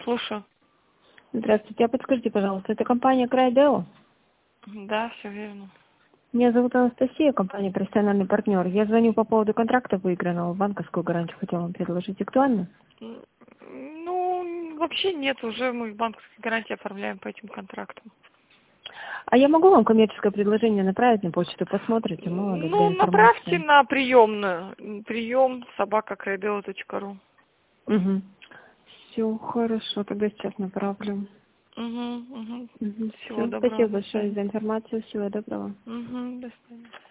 Слушаю. Здравствуйте, а подскажите, пожалуйста, это компания Крайдео? Да, все верно. Меня зовут Анастасия, компания «Профессиональный партнер». Я звоню по поводу контракта выигранного, банковскую гарантию хотела вам предложить. Актуально? Ну, вообще нет, уже мы банковские гарантии оформляем по этим контрактам. А я могу вам коммерческое предложение направить на почту, посмотрите, мало ли, для Ну, направьте информации. на приемную. Прием собака.крайдео.ру. Угу. Все, хорошо, тогда сейчас направлю. Угу. Угу. Всего Все, доброго, спасибо до большое свидания. за информацию, всего доброго. До свидания.